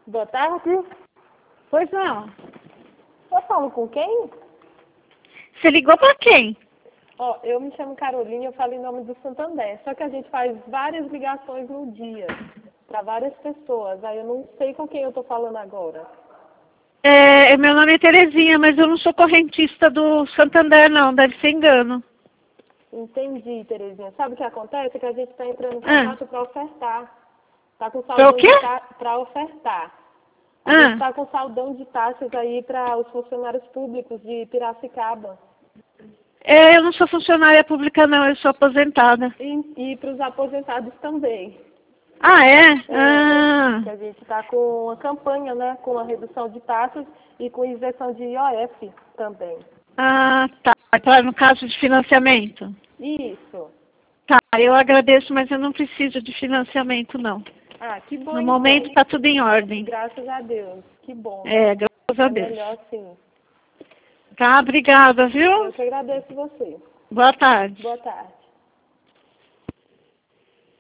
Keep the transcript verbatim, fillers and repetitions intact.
Boa tarde. Pois não. Eu falo com quem? Você ligou pra quem? Ó, eu me chamo Carolina e eu falo em nome do Santander. Só que a gente faz várias ligações no dia para várias pessoas. Aí eu não sei com quem eu tô falando agora. É, meu nome é Terezinha, mas eu não sou correntista do Santander, não. Deve ser engano. Entendi, Terezinha. Sabe o que acontece? É que a gente está entrando em Ah. contato para ofertar. Tá com Pra saldão o quê? de ta... para ofertar. A Ah. gente está com saldão de taxas aí para os funcionários públicos de Piracicaba. É, eu não sou funcionária pública, não. Eu sou aposentada. E, e para os aposentados também. Ah, é? É, Ah. que a gente está com uma campanha, né? Com a redução de taxas e com isenção de I O F também. Ah, tá. Pra, no caso de financiamento. Isso. Tá, eu agradeço, mas eu não preciso de financiamento, não. Ah, que bom No então. momento está tudo em ordem. Graças a Deus. Que bom. É, graças a É Deus. melhor sim. Tá, obrigada, Eu viu? que agradeço você. Boa tarde. Boa tarde.